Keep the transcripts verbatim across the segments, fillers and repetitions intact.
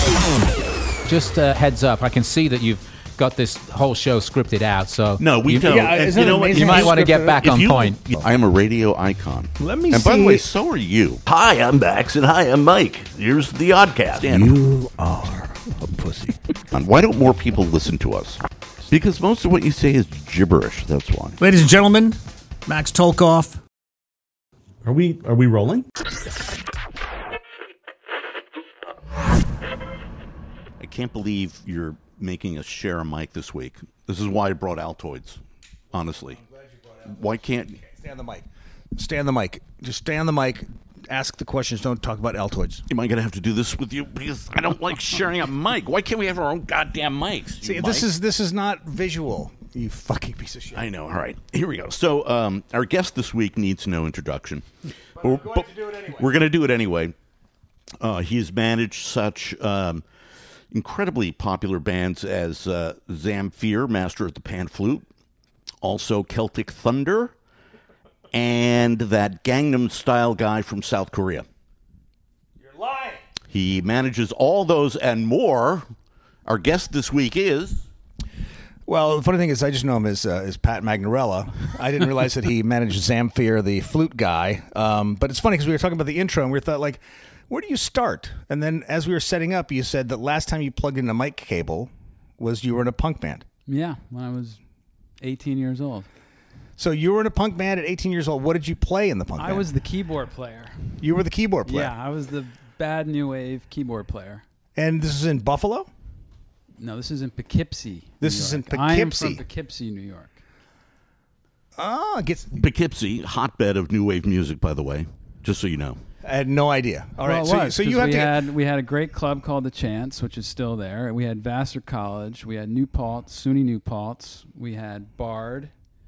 Just a heads up, I can see that you've got this whole show scripted out, so No, we you, don't. Yeah, And isn't you it know what? amazing you might how want to get scripted back If on you- point. I am a radio icon. Let me and see. by the way, so are you. Hi, I'm Bax, and hi, I'm Mike. Here's the Oddcast. Dan, You are a pussy. why don't more people listen to us? Because most of what you say is gibberish, that's why. Ladies and gentlemen, Max Tolkoff. Are we are we rolling? I can't believe you're making us share a mic this week. This is why I brought Altoids, honestly. Why can't... Stay on the mic. Stay on the mic. Just stay on the mic. Ask the questions. Don't talk about Altoids. Am I going to have to do this with you? Because I don't like sharing a mic. Why can't we have our own goddamn mics? See, you this mic? is this is not visual. You fucking piece of shit. I know. All right. Here we go. So um, our guest this week needs no introduction. But we're going to do it anyway. We're going to do it anyway. Uh, he has managed such um, incredibly popular bands as uh, Zamfir, Master of the Pan Flute, also Celtic Thunder, and that Gangnam Style guy from South Korea. You're lying. He manages all those and more. Our guest this week is... Well, the funny thing is, I just know him as uh, as Pat Magnarella. I didn't realize that he managed Zamfir, the flute guy. Um, but it's funny because we were talking about the intro and we thought, like, where do you start? And then as we were setting up, you said that last time you plugged in a mic cable was you were in a punk band. Yeah, when I was eighteen years old. So you were in a punk band at eighteen years old. What did you play in the punk I band? was the keyboard player. You were the keyboard player. Yeah, I was the bad new wave keyboard player. And this is in Buffalo? No, this is in Poughkeepsie. This New is in York. I am Poughkeepsie. from Poughkeepsie, New York. Oh, it gets, Poughkeepsie, hotbed of new wave music, by the way, just so you know. I had no idea. All right, well, it so, was, so 'cause you have we to... had we had a great club called the Chance, which is still there. We had Vassar College. We had New Paltz, SUNY New Paltz. We had Bard.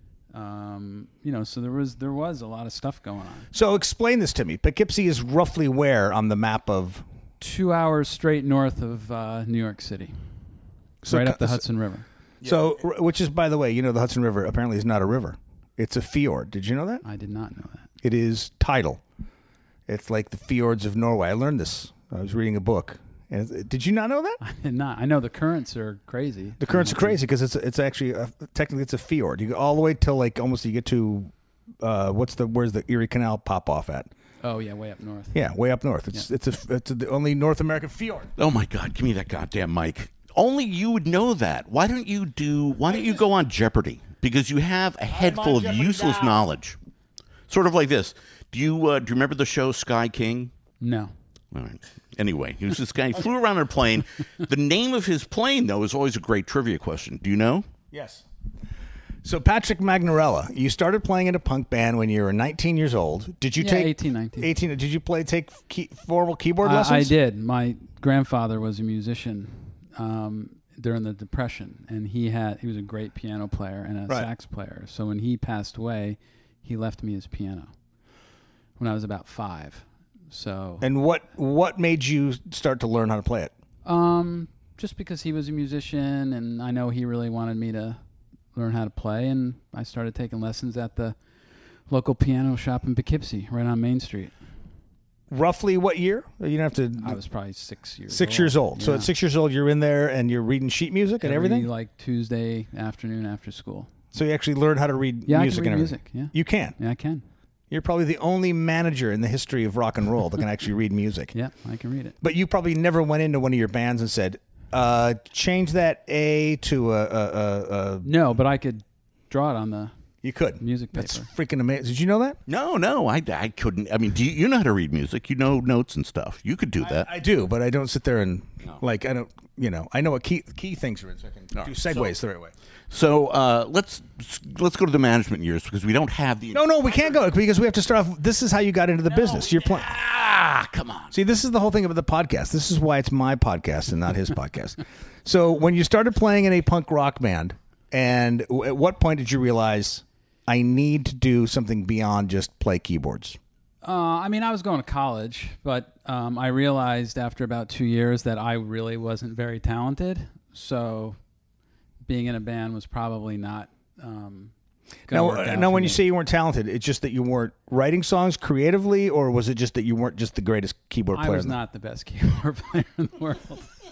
Um, you know, so there was there was a lot of stuff going on. So explain this to me. Poughkeepsie is roughly where on the map of... Two hours straight north of uh, New York City, So right co- up the so- Hudson River. So, r- which is, by the way, you know, the Hudson River apparently is not a river. It's a fjord. Did you know that? I did not know that. It is tidal. It's like the fjords of Norway. I learned this. I was reading a book. And it's- did you not know that? I did not. I know the currents are crazy. The currents are crazy because it's it's actually a, technically it's a fjord. You go all the way till like almost you get to uh, what's the where's the Erie Canal pop off at? Oh yeah, way up north. Yeah, way up north. It's it's a it's the only North American fjord. Oh my God! Give me that goddamn mic. Only you would know that. Why don't you do? Why don't you go on Jeopardy? Because you have a head full of useless knowledge. Sort of like this. Do you uh, do you remember the show Sky King? No. All right. Anyway, he was this guy. He flew around on a plane. The name of his plane, though, is always a great trivia question. Do you know? Yes. So Patrick Magnarella, you started playing in a punk band when you were nineteen years old. Did you Yeah, take eighteen, nineteen. eighteen? Did you play take key, formal keyboard I, lessons? I did. My grandfather was a musician um, during the Depression, and he had he was a great piano player and a Right. sax player. So when he passed away, he left me his piano when I was about five. So And what what made you start to learn how to play it? um, just because he was a musician, and I know he really wanted me to learn how to play, and I started taking lessons at the local piano shop in Poughkeepsie, right on Main Street. Roughly what year? You don't have to. I was probably six years six old. years old. So Yeah. at six years old, you're in there and you're reading sheet music and Every, everything. like Tuesday afternoon after school. So you actually learned how to read Yeah, music I can read and music. everything. Yeah, You can. yeah, I can. You're probably the only manager in the history of rock and roll that can actually read music. Yeah, I can read it. But you probably never went into one of your bands and said, uh, "Change that A to a." a, a, a No, but I could draw it on the you could music That's paper. freaking amazing. Did you know that? No, no, I, I couldn't. I mean, do you, you know how to read music? You know notes and stuff. You could do that. I do, but I don't sit there and like I don't. You know, I know what key key things are in, so I can do right, segues the right way. So uh, let's let's go to the management years because we don't have the. No, no, we can't go because we have to start off. This is how you got into the business. You're playing. Ah, come on. See, this is the whole thing about the podcast. This is why it's my podcast and not his podcast. So when you started playing in a punk rock band, and w- at what point did you realize I need to do something beyond just play keyboards? Uh, I mean, I was going to college, but um, I realized after about two years that I really wasn't very talented. So being in a band was probably not um, gonna Now, work out now for when you me. say you weren't talented, it's just that you weren't writing songs creatively, or was it just that you weren't just the greatest keyboard I player? was in the- not the best keyboard player in the world.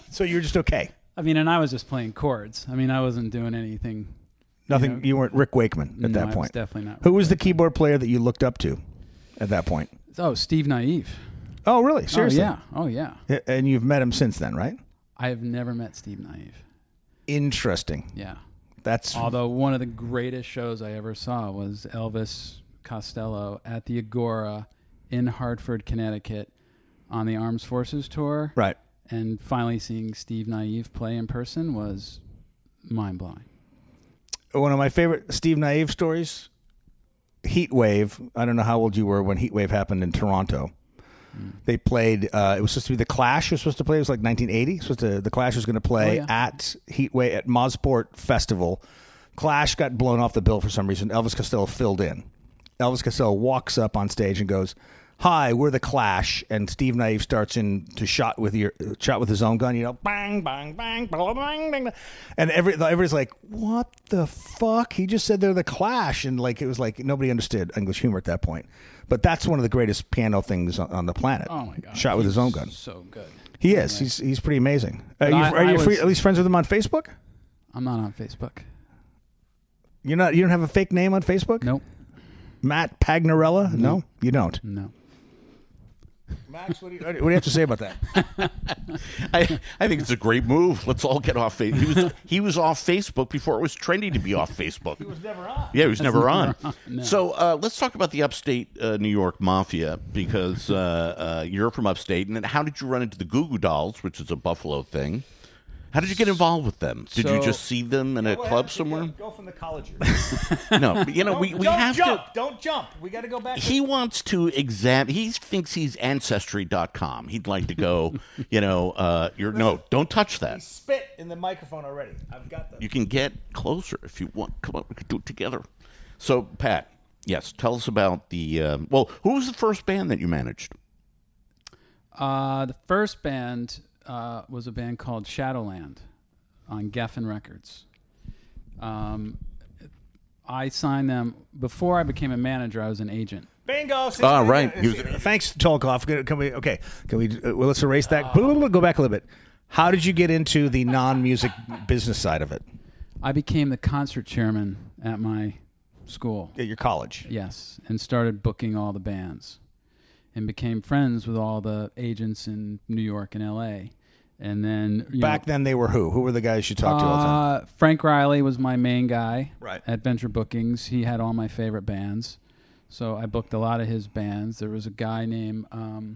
So you were just okay. I mean, and I was just playing chords. I mean, I wasn't doing anything. Nothing. You know, you weren't Rick Wakeman at no, that I was point. definitely not. Who Rick was the Wakeman. keyboard player that you looked up to at that point? Oh, Steve Naive. Oh, really? Seriously? Oh, yeah. Oh, yeah. Yeah, and you've met him since then, right? I have never met Steve Naive. Interesting. Yeah. That's Although one of the greatest shows I ever saw was Elvis Costello at the Agora in Hartford, Connecticut on the Armed Forces tour. right. And finally seeing Steve Naive play in person was mind-blowing. One of my favorite Steve Naive stories, Heat Wave. I don't know how old you were when Heat Wave happened in Toronto. Mm. They played, uh, it was supposed to be the Clash was supposed to play. It was like nineteen eighty. Supposed to, the Clash was going to play oh, yeah. at Heat Wave, at Mosport Festival. Clash got blown off the bill for some reason. Elvis Costello filled in. Elvis Costello walks up on stage and goes, "Hi, we're the Clash," and Steve Naive starts in to shot with your shot with his own gun. You know, bang, bang, bang, bang, bang, bang, and every everybody's like, "What the fuck?" He just said they're the Clash, and like it was like nobody understood English humor at that point. But that's one of the greatest piano things on, on the planet. Oh my god! Shot with He's his own gun. So good. He is. He's he's pretty amazing. Are But you, I- are you I free, was- at least friends with him on Facebook? I'm not on Facebook. You're not. You don't have a fake name on Facebook? Nope. Matt Pagnarella? No, you don't. No. Max, what do you, what do you have to say about that? I, I think it's a great move. Let's all get off Facebook. He was, he was off Facebook before it was trendy to be off Facebook. He was never on. Yeah, he was never on. No. So uh, let's talk about the upstate uh, New York mafia, because uh, uh, you're from upstate. And then how did you run into the Goo Goo Dolls, which is a Buffalo thing? How did you get involved with them? Did you So- just see them in a club somewhere? Go from the college. No, but, you know, we, we don't have jump. to... Don't jump. We got to go back. To He wants to examine. He thinks he's Ancestry dot com. He'd like to go, you know, uh, you're, no, don't touch that. spit in the microphone already. I've got them. You can get closer if you want. Come on, we can do it together. So, Pat, yes, tell us about the. Um, well, who was the first band that you managed? Uh, the first band uh, was a band called Shadowland on Geffen Records. Um, I signed them before I became a manager. I was an agent. Bingo. Ah, right. He was- Thanks, Tolkoff. Can we? Okay. Can we? Uh, well, let's erase that. Go back a little bit. How did you get into the non-music business side of it I became the concert chairman at my school. at your college? Yes, and started booking all the bands, and became friends with all the agents in New York and L A. And then you Back know, then, they were who? Who were the guys you talked to all the time? uh, Frank Riley was my main guy Right. at Venture Bookings. He had all my favorite bands, so I booked a lot of his bands. There was a guy named um,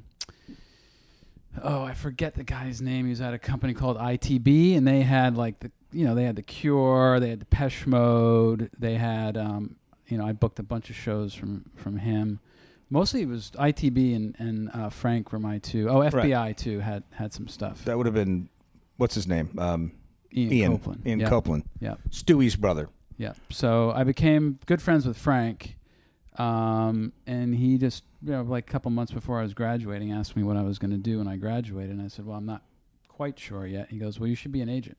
oh, I forget the guy's name. He was at a company called I T B, and they had like the you know they had the Cure, they had Depeche Mode, they had um, you know I booked a bunch of shows from from him. Mostly it was I T B and and uh, Frank were my two. Oh, F B I too had had some stuff. That would have been, what's his name? Um, Ian, Ian Copeland. Ian Yep. Copeland. Yep. Stewie's brother. Yeah. So I became good friends with Frank, um, and he just, you know, like a couple months before I was graduating, asked me what I was going to do when I graduated, and I said, "Well, I'm not quite sure yet." He goes, "Well, you should be an agent."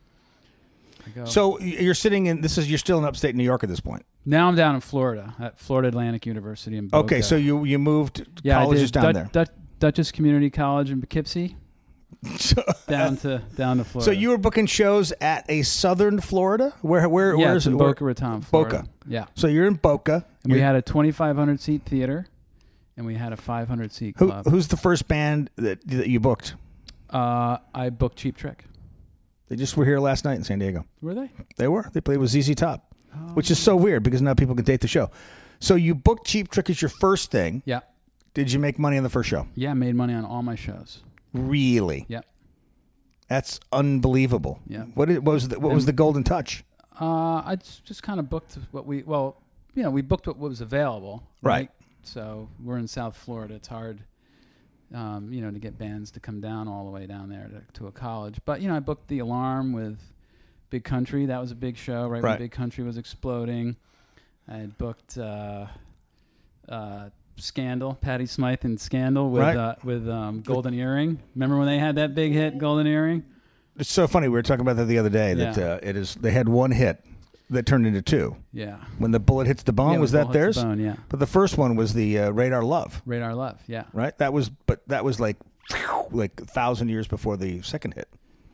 I go, So y- you're sitting in. This is you're still in upstate New York at this point. now I'm down in Florida at Florida Atlantic University in Boca. Okay, so you you moved yeah, college I is did down Dut- there. Dut- Dutchess Community College in Poughkeepsie, down to down to Florida. So you were booking shows at a southern Florida? Where where yeah, where's it's in where- Boca Raton, Florida. Boca. Yeah, So you're in Boca. and we You're- had a twenty-five hundred seat theater, and we had a five hundred seat who, club. who's the first band that that you booked? Uh, I booked Cheap Trick. They just were here last night in San Diego. Were they? They were. They played with Z Z Top, which is so weird because now people can date the show. So you booked Cheap Trick as your first thing. Yeah. Did you make money on the first show? Yeah, I made money on all my shows. Really? Yeah. That's unbelievable. Yeah. What, is, what was the, what was the golden touch? Uh, I just, just kind of booked what we, well, you know, we booked what was available. Right. Right. So we're in South Florida. It's hard, um, you know, to get bands to come down all the way down there to, to a college. But, you know, I booked The Alarm with Big Country. That was a big show, right, Right. when Big Country was exploding. I had booked uh, uh, Scandal, Patti Smythe and Scandal with Right. uh, with um, Golden Earring. Remember when they had that big hit, Golden Earring? It's so funny. We were talking about that the other day. That Yeah. uh, it is. They had one hit that turned into two. Yeah. When the bullet hits the bone, Yeah, was when that Bullet theirs? Hits the Bone, yeah. But the first one was the uh, Radar Love, Radar Love, yeah. right? That was, but that was like, like a thousand years before the second hit.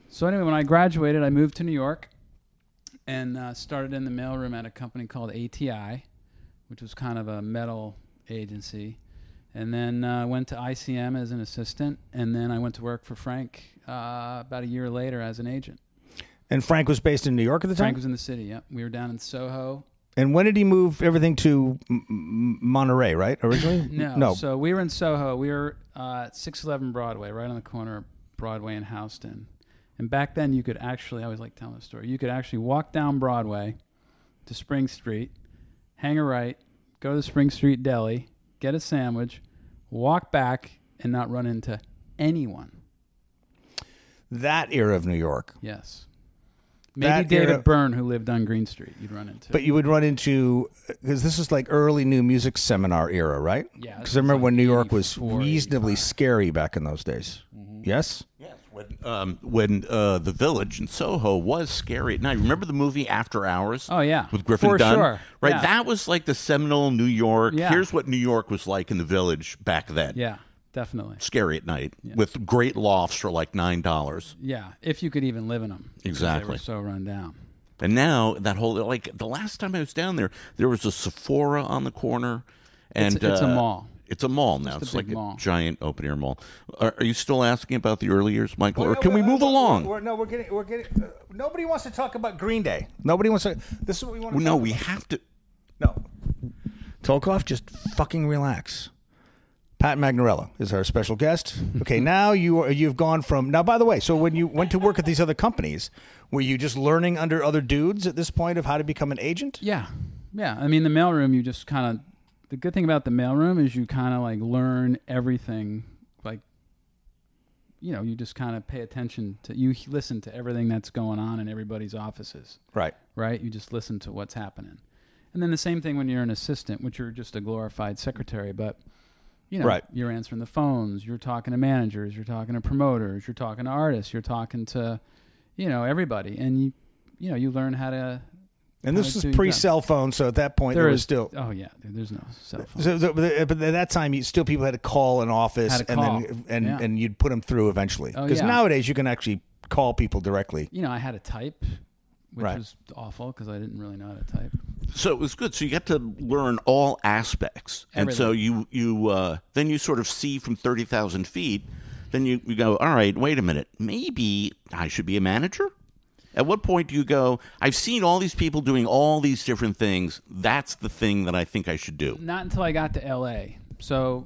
So anyway, when I graduated, I moved to New York and uh, started in the mailroom at a company called A T I, which was kind of a metal agency. And then uh, went to I C M as an assistant, and then I went to work for Frank uh, about a year later as an agent. And Frank was based in New York at the time? Frank was in the city, yeah. We were down in Soho. And when did he move everything to M- M- Monterey, right, originally? no, no. So we were in Soho. We were uh, at six eleven Broadway, right on the corner of Broadway and Houston. And back then you could actually, I always like telling the story, you could actually walk down Broadway to Spring Street, hang a right, go to the Spring Street Deli, get a sandwich, walk back, and not run into anyone. That era of New York. Yes. Maybe That David era- Byrne, who lived on Green Street, you'd run into. But you would run into, because this is like early new music seminar era, right? Yeah, Because this I was remember like when New York was eighty-four, reasonably eighty-five. scary back in those days. Yes? Yes, when um, when uh, the Village in Soho was scary at night. Remember the movie After Hours? Oh, yeah. with Griffin For Dunn, sure. right? Yeah. That was like the seminal New York. Yeah. Here's what New York was like in the Village back then. Yeah, definitely. Scary at night with great lofts for like nine dollars. Yeah, if you could even live in them. because Exactly. They were so run down. And now that whole like the last time I was down there, there was a Sephora on the corner, and It's- it's a uh, mall. It's a mall now. It's a It's big like mall. a giant open air mall. Are, are you still asking about the early years, Michael, Well, or can we we're- move we're- along? We're, no, we're getting, we're getting. Uh, nobody wants to talk about Green Day. Nobody wants to. This is what we want. To Well, no, talk we about. have to. No. Tolkoff, just fucking relax. Pat Magnarella is our special guest. Okay, now you are, you've gone from now. By the way, so when you went to work at these other companies, were you just learning under other dudes at this point of how to become an agent? Yeah, yeah. I mean, the mailroom, you just kind of. The good thing about the mailroom is you kind of like learn everything. Like, you know, you just kind of pay attention to. You listen to everything that's going on in everybody's offices. Right. Right. You just listen to what's happening, and then the same thing when you're an assistant, which you're just a glorified secretary, but. You know, Right. You're answering the phones. You're talking to managers. You're talking to promoters. You're talking to artists. You're talking to, you know, everybody. And you, you know, you learn how to. And how this to was do your pre job. cell phone, so at that point there, There was is still. Oh yeah, there, there's no cell phone. So, so- but but at that time, you still people had to call an office, Had to and call. then and, Yeah. and you'd put them through eventually. Oh, Because yeah. nowadays you can actually call people directly. You know, I had to type, which Right. was awful because I didn't really know how to type. So it was good. So you got to learn all aspects, and so you you uh, then you sort of see from thirty thousand feet. Then you, you go, all right, wait a minute, maybe I should be a manager. At what point do you go, I've seen all these people doing all these different things. That's the thing that I think I should do. Not until I got to L A. So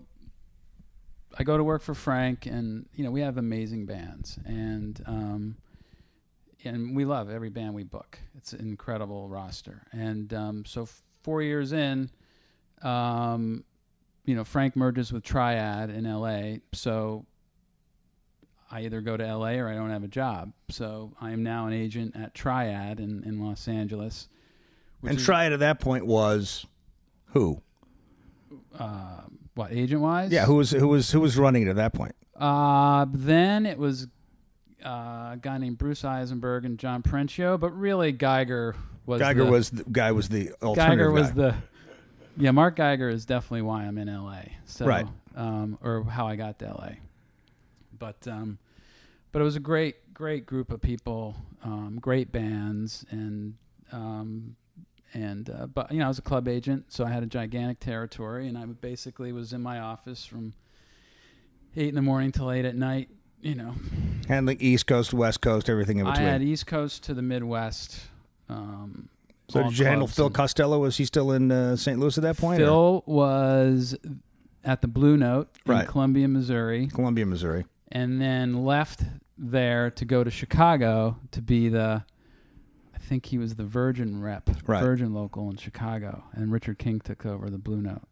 I go to work for Frank, and you know we have amazing bands, and um, and we love every band we book. It's an incredible roster, and um, so four years in, um, you know Frank merges with Triad in L A. So I either go to L A or I don't have a job. So I am now an agent at Triad in, in Los Angeles. which And is- Triad at that point was who? uh, what agent wise? Yeah, who was who was who was running it at that point? Uh, then it was uh, a guy named Bruce Eisenberg and John Perenchio, but really Geiger was Geiger the, was the guy was the alternative Geiger was guy. the yeah. Mark Geiger is definitely why I'm in L A. So, Right. um, or how I got to L A. But um, but it was a great great group of people, um, great bands, and um, and uh, but you know I was a club agent, so I had a gigantic territory, and I basically was in my office from eight in the morning till eight at night. You know, handling East Coast, West Coast, everything in I between. had East Coast to the Midwest. Um, so all did you handle clubs Phil and- Costello? Was he still in uh, Saint Louis at that point? or Phil was at the Blue Note in Right. Columbia, Missouri, Columbia, Missouri. and then left there to go to Chicago to be the, I think he was the Virgin rep, Right. Virgin local in Chicago, and Richard King took over the Blue Note.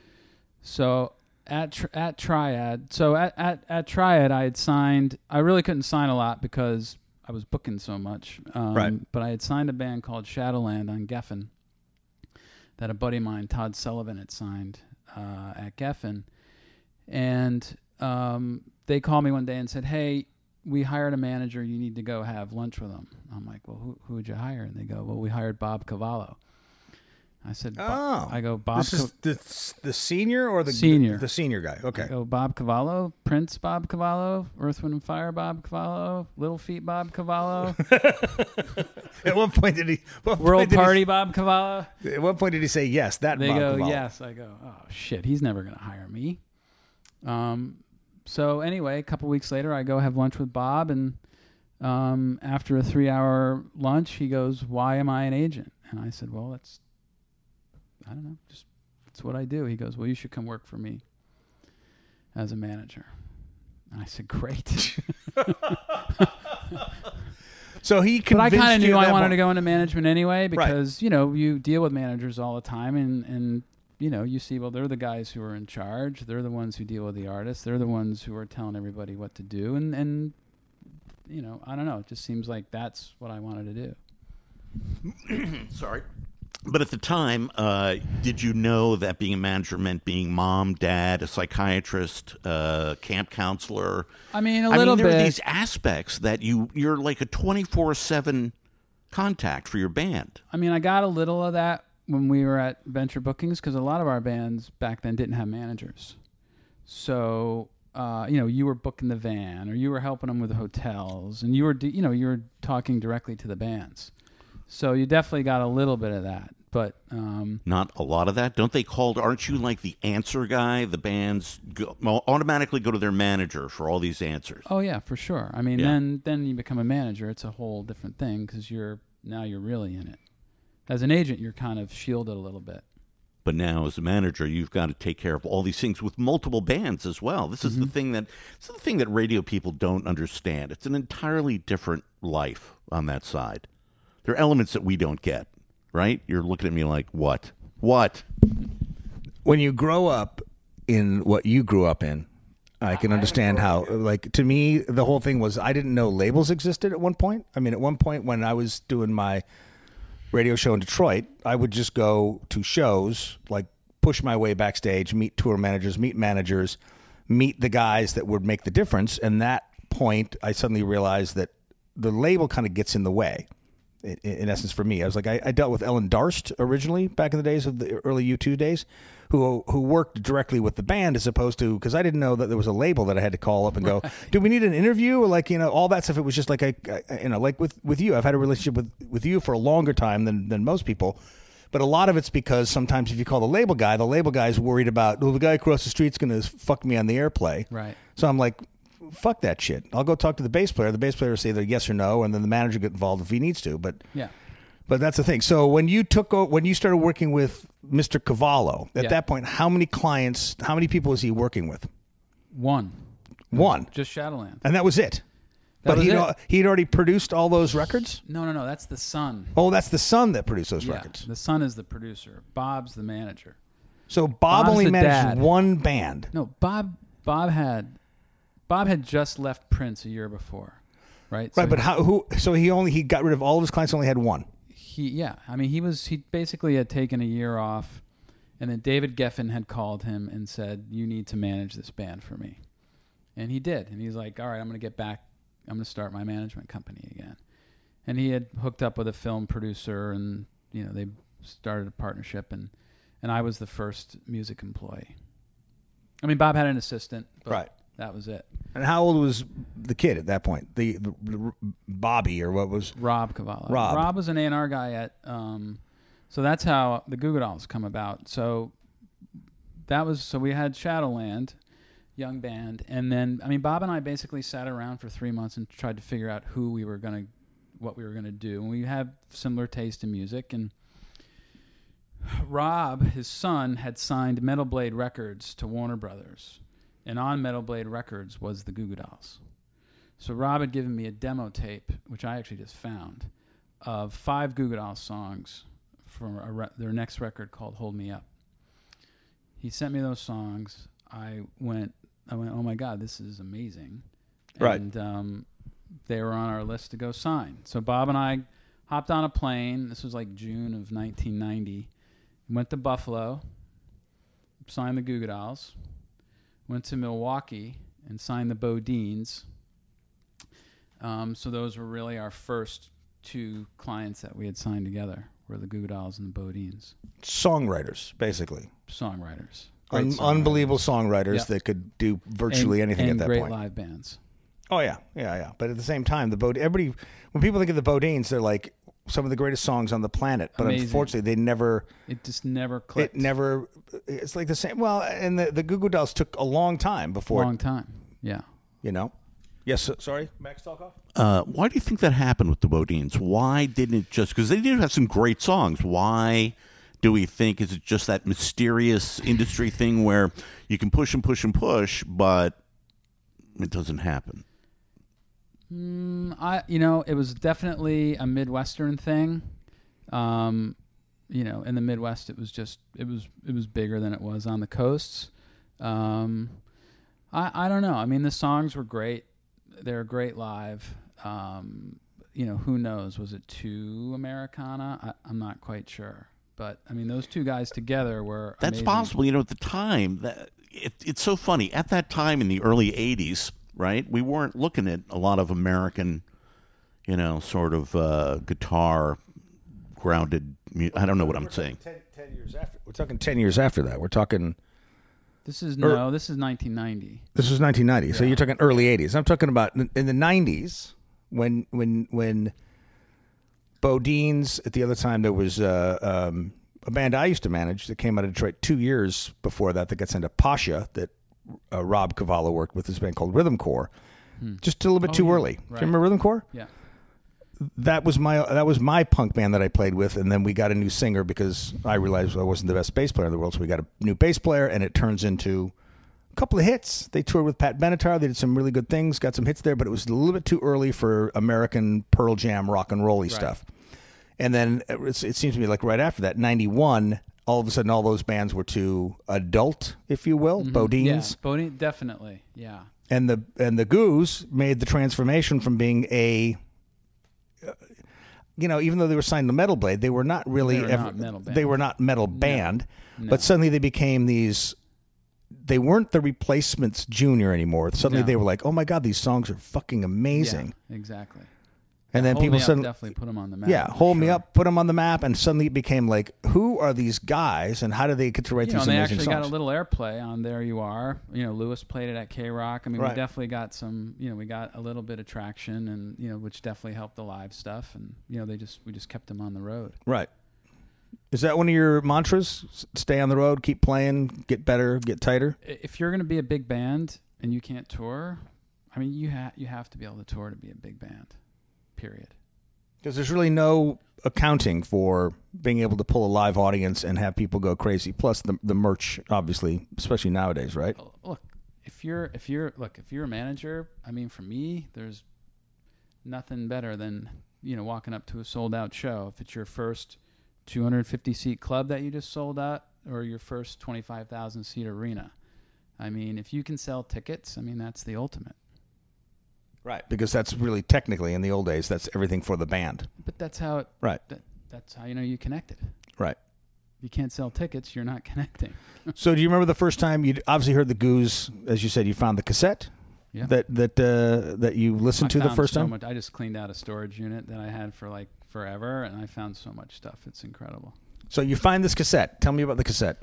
So at tri- at Triad, so at, at, at Triad, I had signed. I really couldn't sign a lot because I was booking so much. Um, Right. But I had signed a band called Shadowland on Geffen that a buddy of mine, Todd Sullivan, had signed uh, at Geffen. And um, they called me one day and said, hey, we hired a manager. You need to go have lunch with him. I'm like, well, who, who would you hire? And they go, well, we hired Bob Cavallo. I said, Bo- Oh, I go, Bob. This is the, the senior or the Senior. The senior guy. I Okay. go, Bob Cavallo, Prince Bob Cavallo, Earth, Wind and Fire Bob Cavallo, Little Feet Bob Cavallo, At what point did he? What World point did Party Bob Cavallo. He, at what point did he say yes? That They Bob go, Cavallo. yes. I go, oh shit, he's never gonna hire me. Um, so anyway, a couple weeks later, I go have lunch with Bob, and um, after a three-hour lunch, he goes, "Why am I an agent?" And I said, "Well, that's, I don't know, just that's what I do." He goes, "Well, you should come work for me as a manager." And I said, "Great." So he But I convinced kind of you knew at I that wanted point- to go into management anyway because, you know, you deal with managers all the time and, and, you know, you see, well, they're the guys who are in charge. They're the ones who deal with the artists. They're the ones who are telling everybody what to do. And, and you know, I don't know. It just seems like that's what I wanted to do. Sorry. But at the time, uh, did you know that being a manager meant being mom, dad, a psychiatrist, uh, camp counselor? I mean, a I little mean, there bit. are these aspects that you, you're like a twenty-four seven contact for your band. I mean, I got a little of that when we were at Venture Bookings because a lot of our bands back then didn't have managers. So, uh, you know, you were booking the van or you were helping them with the hotels and you were, you know, you were talking directly to the bands. So you definitely got a little bit of that. But um, Not a lot of that. Don't they call? Aren't you like the answer guy? The bands go, well, automatically go to their manager for all these answers. oh yeah, for sure. I mean, Yeah. then then you become a manager. It's a whole different thing because you're now you're really in it. As an agent, you're kind of shielded a little bit. But now, as a manager, you've got to take care of all these things with multiple bands as well. This is the thing that it's the thing that radio people don't understand. It's an entirely different life on that side. There are elements that we don't get. Right? You're looking at me like, what? What? When you grow up in what you grew up in, I can understand how, like, to me, the whole thing was I didn't know labels existed at one point. I mean, at one point when I was doing my radio show in Detroit, I would just go to shows, like push my way backstage, meet tour managers, meet managers, meet the guys that would make the difference. And that point, I suddenly realized that the label kind of gets in the way. In, in essence, for me, I was like, I, I dealt with Ellen Darst originally back in the days of the early U two days, who who worked directly with the band as opposed to, because I didn't know that there was a label that I had to call up and go, do we need an interview? Or like, you know, all that stuff. It was just like, a, a, you know, like with, with you, I've had a relationship with, with you for a longer time than, than most people. But a lot of it's because sometimes if you call the label guy, the label guy is worried about, well, the guy across the street's going to fuck me on the airplay. Right. So I'm like, fuck that shit. I'll go talk to the bass player. The bass player will say either yes or no, and then the manager get involved if he needs to. But Yeah. But that's the thing. So when you took o- when you started working with Mister Cavallo, at Yeah. that point, how many clients, how many people was he working with? One. One, Just Shadowland. and that was it. That but was he'd, it. al- he'd already produced all those records. No, no, no. That's the son. Oh, that's the son that produced those Yeah, records. the son is the producer. Bob's the manager. So Bob Bob's only the managed dad. one band. No, Bob. Bob had. Bob had just left Prince a year before, right? So Right, but he- how? Who? So he only he got rid of all of his clients. Only had one. he, yeah. I mean, he was. He basically had taken a year off, and then David Geffen had called him and said, "You need to manage this band for me," and he did. And he's like, "All right, I'm going to get back. I'm going to start my management company again." And he had hooked up with a film producer, and you know they started a partnership, and and I was the first music employee. I mean, Bob had an assistant, but Right. that was it. And how old was the kid at that point? The, the, the Bobby or what was? Rob Cavallo. Rob. Rob was an A and R guy at. Um, so that's how the Goo Goo Dolls come about. So that was so we had Shadowland, young band, and then I mean Bob and I basically sat around for three months and tried to figure out who we were gonna, what we were gonna do, and we had similar taste in music. And Rob, his son, had signed Metal Blade Records to Warner Brothers, and on Metal Blade Records was the Goo Goo Dolls. So Rob had given me a demo tape, which I actually just found, of five Goo Goo Dolls songs from a re- their next record called "Hold Me Up." He sent me those songs. I went, I went, oh my God, this is amazing. Right. And um, they were on our list to go sign. So Bob and I hopped on a plane. This was like June of nineteen ninety. Went to Buffalo, signed the Goo Goo Dolls. Went to Milwaukee and signed the Bodines. Um, so those were really our first two clients that we had signed together, were the Goo Goo Dolls and the Bodines. Songwriters, basically. Songwriters. Un- Great songwriters. Unbelievable songwriters Yeah. that could do virtually and, anything and at that great point. live bands. Oh yeah, yeah, yeah. But at the same time, the Bod- everybody when people think of the Bodines, they're like some of the greatest songs on the planet. But Amazing. unfortunately, they never. It just never clicked. It never. It's like the same. Well, and the the Goo Goo Dolls took a long time before. Long time. Yeah. You know. Yes. so- Sorry, Max Talkoff. Uh, why do you think that happened with the Bodines? Why didn't it just, because they did have some great songs, why do we think, is it just that mysterious industry thing where you can push and push and push, but it doesn't happen? Mm, I, you know, it was definitely a Midwestern thing. Um, you know, in the Midwest, it was just, it was, it was bigger than it was on the coasts. Um, I, I don't know. I mean, the songs were great. They're great live. Um, you know, who knows? Was it too Americana? I, I'm not quite sure. But I mean, those two guys together were That's amazing. possible. You know, at the time, that it, it's so funny. At that time in the early eighties, right, we weren't looking at a lot of American, you know, sort of uh, guitar grounded. mu- I don't know what I'm saying. Ten, ten years after. We're talking ten years after that. We're talking. This is no. This is nineteen ninety. This was nineteen ninety. So you're talking early eighties. I'm talking about in in the nineties when when when Bodines. At the other time, there was uh, um, a band I used to manage that came out of Detroit two years before that that got sent to Pasha that uh, Rob Cavallo worked with, this band called Rhythm Corps. Hmm. Just a little bit Oh, too yeah. early. Do Right. you remember Rhythm Corps? Yeah. That was my that was my punk band that I played with, and then we got a new singer because I realized I wasn't the best bass player in the world, so we got a new bass player, and it turns into a couple of hits. They toured with Pat Benatar. They did some really good things, got some hits there, but it was a little bit too early for American Pearl Jam rock and roll-y stuff. And then it, was- it seems to me like right after that, ninety-one, all of a sudden all those bands were too adult, if you will, Bodines. Yeah. Bodine, definitely. Yeah. And the and the Goos made the transformation from being a, uh, you know, even though they were signed to Metal Blade, they were not really They were ever, not metal band. they were not metal band. No. But suddenly they became these. They weren't the Replacements Junior anymore. Suddenly No. they were like, oh my god, these songs are fucking amazing. Yeah, exactly. And then Hold people Me Up suddenly, definitely put them on the map. yeah, for hold me sure. up, put them on the map, and suddenly it became like, who are these guys, and how do they get to write You know, these they amazing actually songs? got a little airplay on There You Are. You know, Lewis played it at K Rock. I mean, Right. we definitely got some. You know, we got a little bit of traction, and you know, which definitely helped the live stuff. And you know, they just we just kept them on the road. Right. Is that one of your mantras? S- Stay on the road, keep playing, get better, get tighter. I- If you're going to be a big band and you can't tour, I mean, you ha- you have to be able to tour to be a big band. Period. Because there's really no accounting for being able to pull a live audience and have people go crazy. Plus the the merch, obviously, especially nowadays, right? Look, if you're if you're look if you're a manager, I mean, for me, there's nothing better than you know walking up to a sold out show. If it's your first two hundred fifty seat club that you just sold out, or your first twenty-five thousand seat arena, I mean, if you can sell tickets, I mean, that's the ultimate. Right. Because that's really technically in the old days, that's everything for the band. But that's how it. Right. That, that's how you know you connected. Right. If you can't sell tickets, you're not connecting. So do you remember the first time you obviously heard the Goos? As you said, you found the cassette Yeah. that that uh, that you listened I to the found first so time. much- I just cleaned out a storage unit that I had for like forever, and I found so much stuff. It's incredible. So you find this cassette. Tell me about the cassette.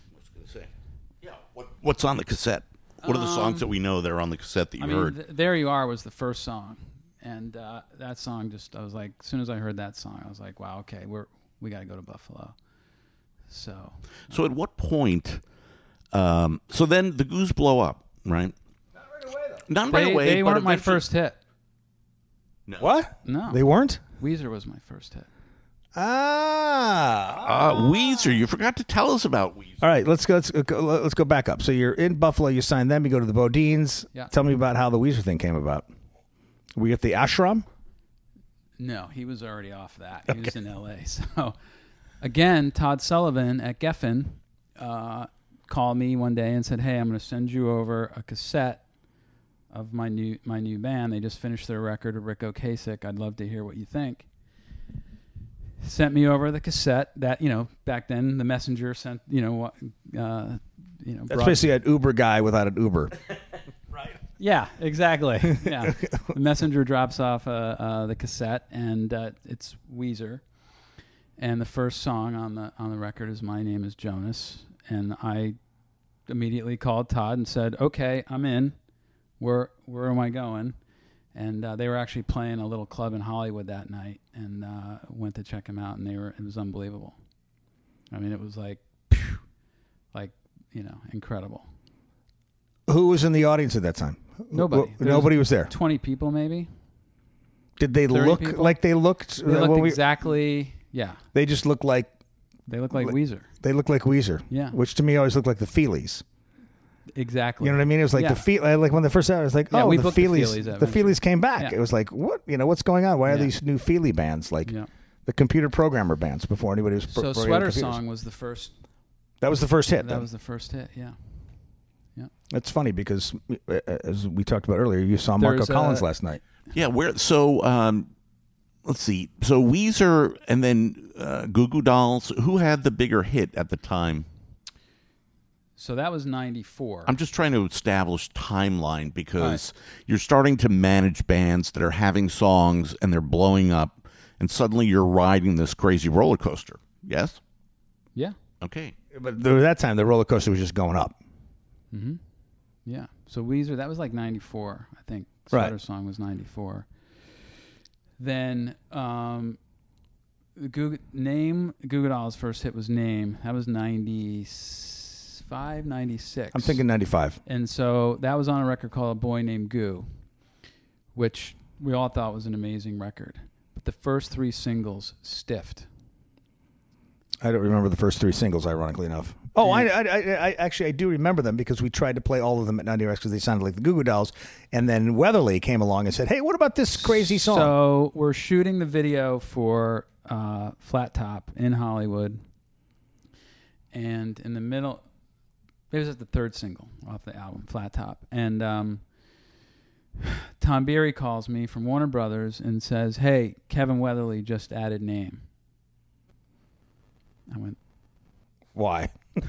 Yeah. What, what's on the cassette? What are the Um, songs that we know that are on the cassette that you I mean, heard? th- There You Are was the first song, and uh, that song just I was like, as soon as I heard that song, I was like, wow, okay, we're we got to go to Buffalo. So So at what point? Um, so then the Goos blow up, right? Not right away, though. Not right they, away. they but weren't my eventually- first hit. No. What? No, They weren't? Weezer was my first hit. Ah. Uh, Weezer. You forgot to tell us about Weezer. All right, let's go. Let's go. Let's go back up. So you're in Buffalo. You sign them. You go to the Bodines. Yeah. Tell me about how the Weezer thing came about. Were you at the ashram? No, he was already off that. He was in L A. So again, Todd Sullivan at Geffen uh, called me one day and said, "Hey, I'm going to send you over a cassette of my new my new band. They just finished their record with Rick Ocasek. I'd love to hear what you think." Sent me over the cassette that, you know, back then the messenger sent, you know, what, uh, you know, That's brought- basically an Uber guy without an Uber. yeah, exactly. Yeah, the messenger drops off uh, uh, the cassette, and uh, it's Weezer. And the first song on the on the record is "My Name Is Jonas," and I immediately called Todd and said, "Okay, I'm in. Where where am I going?" And uh, they were actually playing a little club in Hollywood that night, and uh, went to check them out, and they were it was unbelievable. I mean, it was like, phew, like you know, incredible. Who was in the audience at that time? Nobody. Who, nobody was there. Twenty people, maybe. Did they look people? like they looked? They uh, looked when we- exactly. Yeah, They just looked like they looked like Like- Weezer. they looked like Weezer. Yeah. Which to me always looked like the Feelies. Exactly. You know what I mean? It was like Yeah. the Feel, like when the first I was like, Yeah, oh, we the booked the Feelies, Feelies the at Venture. Feelies came back. Yeah. It was like, what? You know, what's going on? Why are Yeah. these new Feely bands like Yeah. the computer programmer bands before anybody was? So pro- programming Sweater computers? Song was the first. That was the first hit. That then. was the first hit. Yeah. It's funny because uh, as we talked about earlier, you saw Marco There's a- Collins last night. Yeah, where so um, let's see. So Weezer and then uh, Goo Goo Dolls. Who had the bigger hit at the time? So that was ninety-four. I'm just trying to establish timeline because you're starting to manage bands that are having songs and they're blowing up, and suddenly you're riding this crazy roller coaster. Yes. Yeah. Okay. But there, that time, the roller coaster was just going up. Mm-hmm. Yeah. So Weezer, that was like ninety-four, I think. Right. Sweater Song was ninety-four. Then um, the Goo name Goo Goo Dolls' first hit was Name. That was ninety-five, ninety-six. I'm thinking ninety-five. And so that was on a record called A Boy Named Goo, which we all thought was an amazing record. But the first three singles stiffed. I don't remember the first three singles, ironically enough. Oh, I, I, I, I actually I do remember them because we tried to play all of them at ninety X because they sounded like the Goo Goo Dolls, and then Weatherly came along and said, "Hey, what about this crazy song?" So we're shooting the video for uh, Flat Top in Hollywood, and in the middle, it was the third single off the album, Flat Top, and um, Tom Beery calls me from Warner Brothers and says, "Hey, Kevin Weatherly just added Name." I went, Why?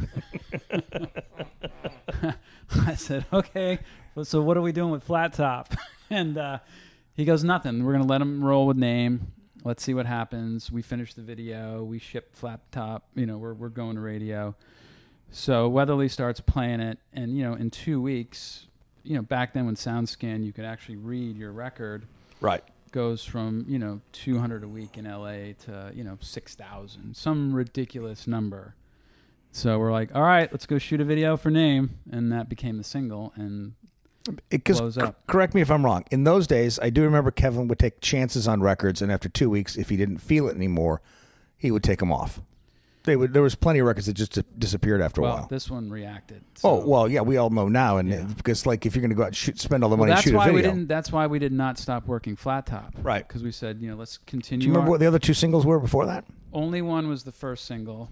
I said, okay, well, so what are we doing with Flat Top? And uh, he goes, nothing. We're going to let him roll with Name. Let's see what happens. We finish the video. We ship Flat Top. You know, we're we're going to radio. So Weatherly starts playing it. And, you know, in two weeks, you know, back then when SoundScan, you could actually read your record. Right. Goes from, you know, two hundred a week in L A to, you know, six thousand. Some ridiculous number. So we're like, all right, let's go shoot a video for Name. And that became the single. And Because blows up. correct me if I'm wrong. In those days, I do remember Kevin would take chances on records, and after two weeks, if he didn't feel it anymore, he would take them off. They would. There was plenty of records that just disappeared after well, a while. this one reacted. Oh So- well, yeah, we all know now, and Yeah. because like if you're going to go out and shoot, spend all the Well, money and that's shoot a why video. we didn't. That's why we did not stop working Flat Top. Right. Because we said, you know, let's continue. Do you remember our- what the other two singles were before that? Only one was the first single,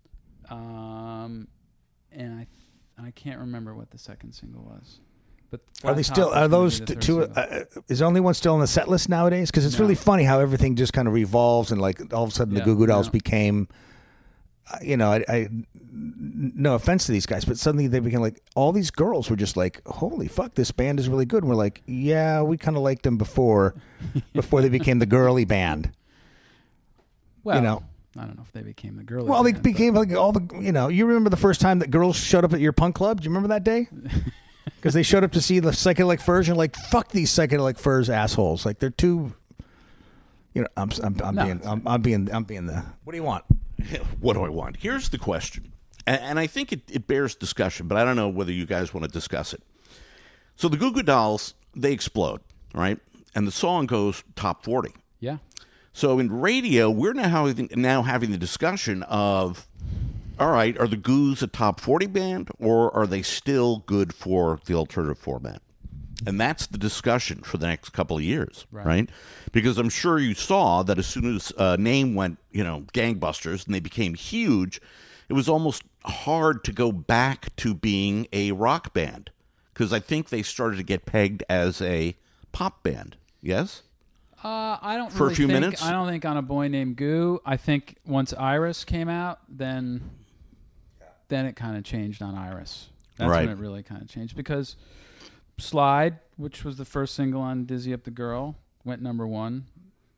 um, and I, I can't remember what the second single was. But Are Flat they Top still? was Are gonna those be the t- third two? single. Uh, is only one still on the set list nowadays? Because it's No. really funny how everything just kind of revolves, and like all of a sudden Yeah, the Goo Goo Dolls no. became. Uh, you know, I, I, no offense to these guys, but suddenly they became like all these girls were just like, "Holy fuck, this band is really good." And we're like, "Yeah, we kind of liked them before, before they became the girly band." well, you know. I don't know if they became the girl. Well, they became like all the, you know, you remember the first time that girls showed up at your punk club? Do you remember that day? Because they showed up to see the Psychedelic Furs, and you're like, fuck these Psychedelic Furs assholes. Like, they're too, you know, I'm, I'm, I'm No, being, it's I'm, I'm being, I'm being the, what do you want? What do I want? Here's the question, and, and I think it, it bears discussion, but I don't know whether you guys want to discuss it. So the Goo Goo Dolls, they explode, right? And the song goes top forty. Yeah. So in radio, we're now having, now having the discussion of, all right, are the Goos a top forty band, or are they still good for the alternative format? And that's the discussion for the next couple of years, right? Right. Because I'm sure you saw that as soon as uh, Name went, you know, gangbusters, and they became huge, it was almost hard to go back to being a rock band, because I think they started to get pegged as a pop band. Yes? Uh, I don't For a really few think, minutes? I don't think on A Boy Named Goo. I think once Iris came out, then then it kind of changed on Iris. That's Right. when it really kind of changed, because Slide, which was the first single on Dizzy Up the Girl, went number one.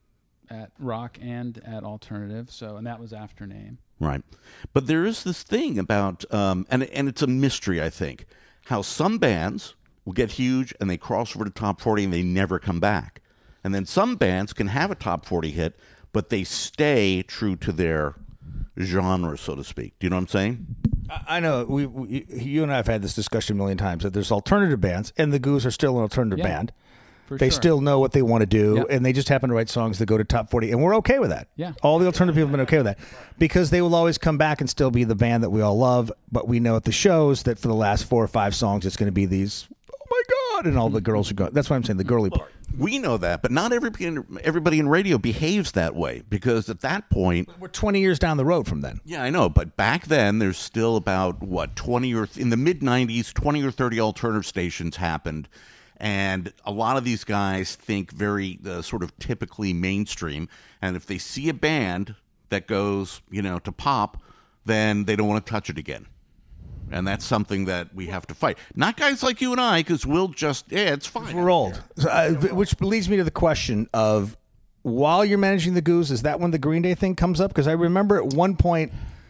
at rock and at alternative. So, and that was after Name. Right. But there is this thing about, um, and, and it's a mystery, I think, how some bands will get huge and they cross over to top forty and they never come back. And then some bands can have a top forty hit, but they stay true to their genre, so to speak. Do you know what I'm saying? I know. We, we, you and I have had this discussion a million times that there's alternative bands, and the Goos are still an alternative Yeah, band. for They sure. still know what they want to do, Yep. and they just happen to write songs that go to top forty, and we're okay with that. Yeah. All the alternative people have been okay with that because they will always come back and still be the band that we all love, but we know at the shows that for the last four or five songs, it's going to be these, oh my God, and all the girls are going. That's why I'm saying the girly part. We know that, but not everybody in, everybody in radio behaves that way because at that point, We're twenty years down the road from then. yeah, I know, but back then there's still about what twenty or in the mid nineties, twenty or thirty alternative stations happened, and a lot of these guys think very uh, sort of typically mainstream, and if they see a band that goes, you know, to pop, then they don't want to touch it again. And that's something that we have to fight. Not guys like you and I, because we'll just, yeah, it's fine. We're old. So, uh, which leads me to the question of, while you're managing the Goos, is that when the Green Day thing comes up? Because I remember at one point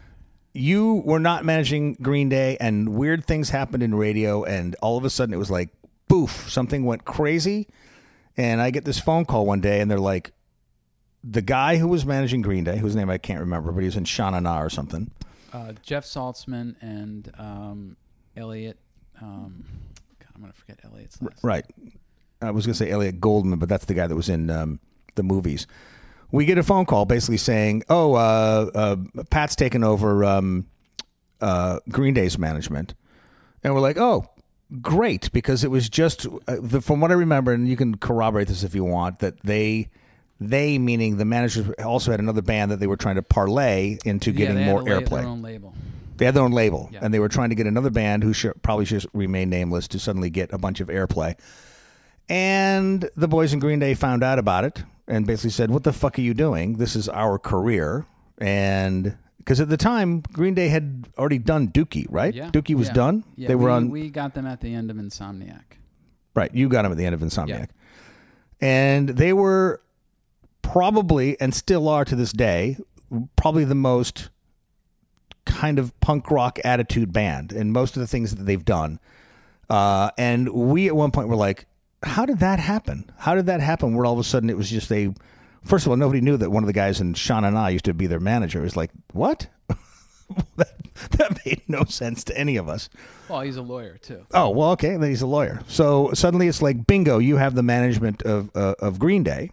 you were not managing Green Day and weird things happened in radio, and all of a sudden it was like, boof, something went crazy. And I get this phone call one day, and they're like, the guy who was managing Green Day, whose name I can't remember, but he was in Sha Na Na or something. Uh, Jeff Saltzman and um, Elliot. Um, God, I'm going to forget Elliot's last name. Right. I was going to say Elliot Goldman, but that's the guy that was in um, the movies. We get a phone call basically saying, oh, uh, uh, Pat's taken over um, uh, Green Day's management. And we're like, oh, great, because it was just, uh, the, from what I remember, and you can corroborate this if you want, that they, they meaning the managers also had another band that they were trying to parlay into Yeah, getting they had more a la- airplay. Their own label. They had their own label, Yeah. and they were trying to get another band who should, probably should remain nameless to suddenly get a bunch of airplay. And the boys in Green Day found out about it and basically said, what the fuck are you doing? This is our career. And because at the time, Green Day had already done Dookie, right? Yeah. Dookie was yeah. done. Yeah, they were we, on. We got them at the end of Insomniac. Right. You got them at the end of Insomniac. Yeah. And they were probably, and still are to this day, probably the most kind of punk rock attitude band in most of the things that they've done. Uh, and we at one point were like, how did that happen? How did that happen where all of a sudden it was just a... First of all, nobody knew that one of the guys in Sha Na Na used to be their manager. It was like, what? that, that made no sense to any of us. Well, he's a lawyer, too. Oh, well, okay, then he's a lawyer. So suddenly it's like, bingo, you have the management of uh, of Green Day.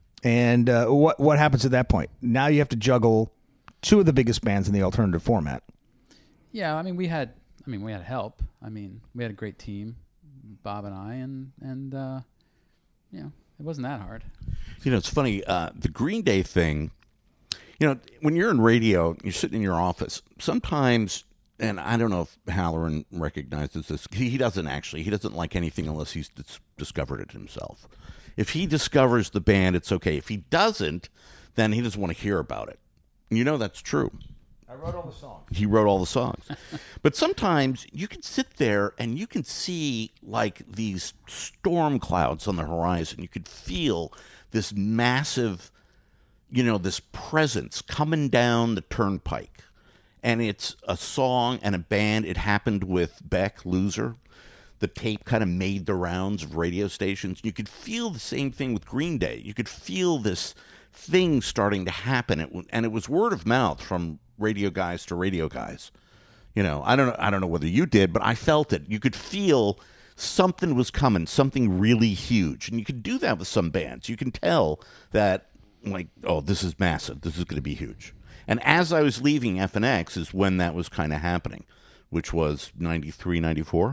And uh, what what happens at that point? Now you have to juggle two of the biggest bands in the alternative format. Yeah, I mean, we had I mean, we had help. I mean, we had a great team, Bob and I, and, and uh, you know, it wasn't that hard. You know, it's funny, uh, the Green Day thing, you know, when you're in radio, you're sitting in your office, sometimes, and I don't know if Halloran recognizes this, he, he doesn't actually, he doesn't like anything unless he's dis- discovered it himself. If he discovers the band, it's okay. If he doesn't, then he doesn't want to hear about it. You know that's true. I wrote all the songs. He wrote all the songs. But sometimes you can sit there and you can see like these storm clouds on the horizon. You could feel this massive, you know, this presence coming down the turnpike. And it's a song and a band. It happened with Beck, Loser. The tape kind of made the rounds of radio stations. You could feel the same thing with Green Day. You could feel this thing starting to happen. It, and it was word of mouth from radio guys to radio guys. You know, I don't know, I don't know whether you did, but I felt it. You could feel something was coming, something really huge. And you could do that with some bands. You can tell that, like, oh, this is massive. This is going to be huge. And as I was leaving F N X is when that was kind of happening, which was ninety-three, ninety-four.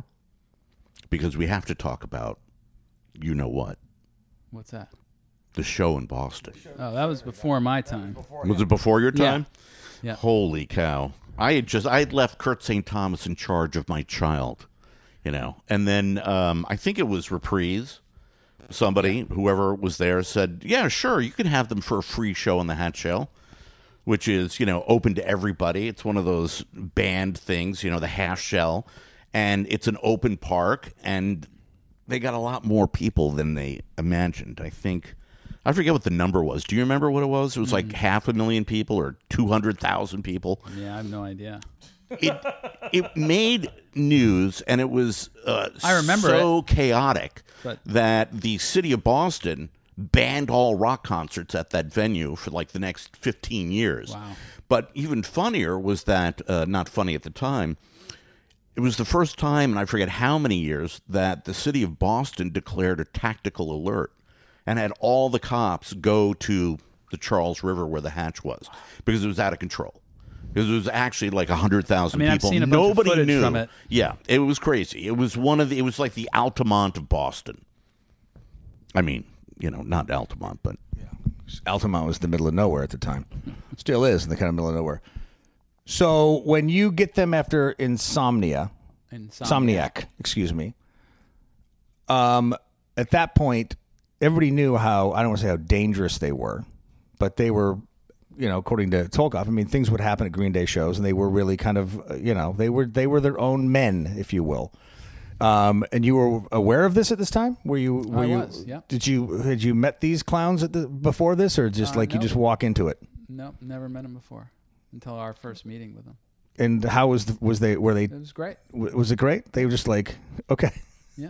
Because we have to talk about, you know what, What's that? the show in Boston. Oh, that was before my time. Was it before your Yeah. time? Yeah. Holy cow. I had just, I had left Kurt Saint Thomas in charge of my child, you know. And then um, I think it was Reprise. Somebody, whoever was there, said, yeah, sure, you can have them for a free show on the Hat Shell, which is, you know, open to everybody. It's one of those band things, you know, the Half Shell. And it's an open park, and they got a lot more people than they imagined. I think I forget what the number was. Do you remember what it was? It was like Mm. half a million people or two hundred thousand people. Yeah, I have no idea. It it made news, and it was uh, I remember so chaotic But- that the city of Boston banned all rock concerts at that venue for like the next fifteen years. Wow. But even funnier was that, uh, not funny at the time, it was the first time, and I forget how many years, that the city of Boston declared a tactical alert and had all the cops go to the Charles River where the hatch was because it was out of control. Because it was actually like one hundred thousand I mean, I've people. seen a bunch of Nobody footage knew. from it. Yeah, it was crazy. It was one of the, it was like the Altamont of Boston. I mean, you know, not Altamont, but Altamont was the middle of nowhere at the time. Still is in the kind of middle of nowhere. So when you get them after Insomnia, Insomniac. Somniac, excuse me, um, at that point, everybody knew how, I don't want to say how dangerous they were, but they were, you know, according to Tolkoff, I mean, things would happen at Green Day shows, and they were really kind of, uh, you know, they were they were their own men, if you will. Um, and you were aware of this at this time? Were you? Were I you, was, yeah. Did you had you met these clowns at the before this, or just Uh, like you no. just walk into it? Nope, never met him before until our first meeting with him. And how was the, was they were they It was great. w- was it great? They were just like, okay. Yeah.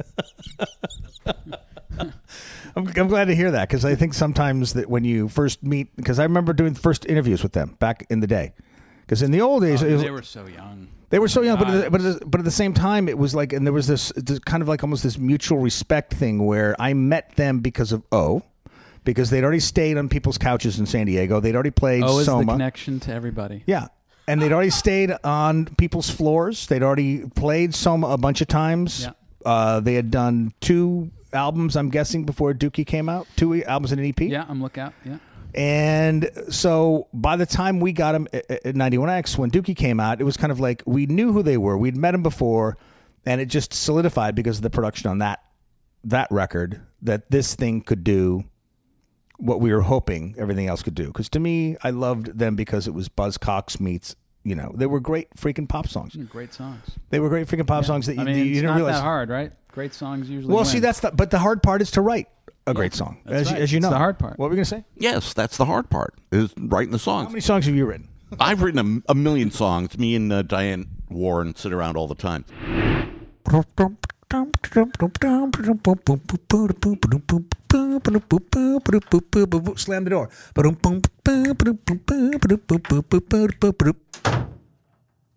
I'm, I'm glad to hear that, because I think sometimes that when you first meet, because I remember doing first interviews with them back in the day, because in the old days Oh, it was, they were so young. they were so young, but God. at, but at, the- but at the same time it was like, and there was this, this kind of like almost this mutual respect thing where I met them because of O, because they'd already stayed on people's couches in San Diego. They'd already played Oh, is the Soma. connection to everybody. Yeah. And they'd already stayed on people's floors. They'd already played Soma a bunch of times. Yeah. Uh, they had done two albums, I'm guessing, before Dookie came out. Two albums and an E P. Yeah, I'm lookout. Yeah. And so by the time we got him at, at ninety-one X, when Dookie came out, it was kind of like we knew who they were. We'd met them before, and it just solidified because of the production on that that record that this thing could do what we were hoping everything else could do. Because to me, I loved them because it was Buzzcocks meets, you know, they were great freaking pop songs. Great songs. They were great freaking pop songs that you, I mean, you it's didn't not realize. that hard, right? Great songs usually Well, win. see, that's the, but the hard part is to write a great song, that's as, right. you, as you It's know. the hard part. What were we going to say? yes, that's the hard part, is writing the songs. How many songs have you written? I've written a, a million songs. Me and uh, Diane Warren sit around all the time. Slam the door.